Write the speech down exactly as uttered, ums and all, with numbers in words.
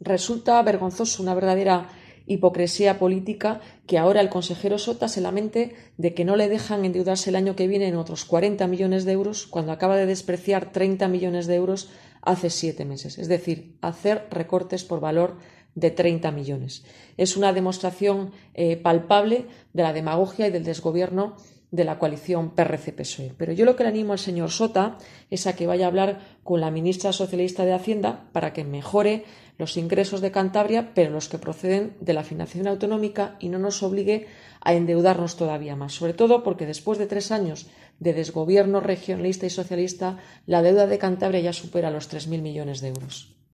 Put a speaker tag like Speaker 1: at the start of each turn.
Speaker 1: Resulta vergonzoso, una verdadera hipocresía política, que ahora el consejero Sota se lamente de que no le dejan endeudarse el año que viene en otros cuarenta millones de euros, cuando acaba de despreciar treinta millones de euros hace siete meses. Es decir, hacer recortes por valor de treinta millones. Es una demostración eh, palpable de la demagogia y del desgobierno de la coalición P R C P S O E. Pero yo lo que le animo al señor Sota es a que vaya a hablar con la ministra socialista de Hacienda para que mejore los ingresos de Cantabria, pero los que proceden de la financiación autonómica, y no nos obligue a endeudarnos todavía más, sobre todo porque después de tres años de desgobierno regionalista y socialista, la deuda de Cantabria ya supera los tres mil millones de euros.